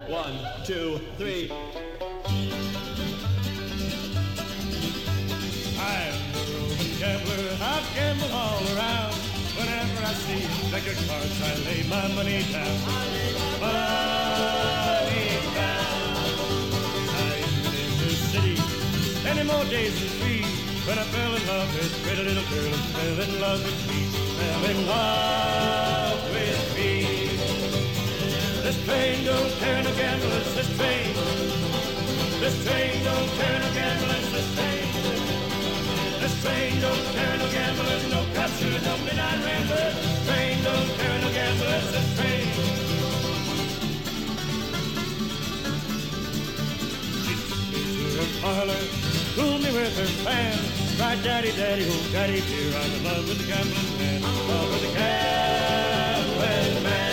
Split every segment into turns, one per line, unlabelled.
One, two, three.
I'm a roving gambler, I've gambled all around. Whenever I see deck of cards, I lay my money down. Money down. I ain't been in this city any more days than 3 when I fell in love with a pretty little girl and fell in love with me. Fell in love with me. This train don't carry no gamblers, this train. This train don't carry no gamblers, this train. This train don't carry no gamblers, no capture, no midnight ramblers. Train don't carry no gamblers, this train. She took me to her parlor, cooled me with her fan. Cried, daddy, daddy, oh daddy dear, I'm in love with the gambling man. I'm in love with the gambling man.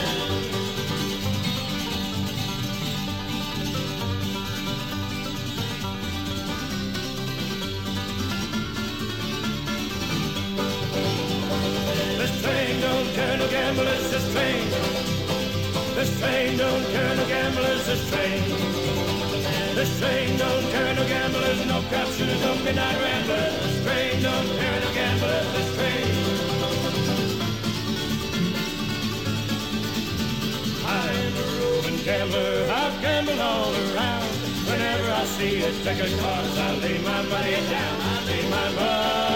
This train don't carry no gamblers, this train. This train don't carry no gamblers, this train. This train don't carry no gamblers, no crap shooters, no midnight ramblers. This train don't carry no gamblers, this train. I'm a roving gambler, I've gambled all around. Whenever I see a deck of cards, I lay my money down, I lay my money.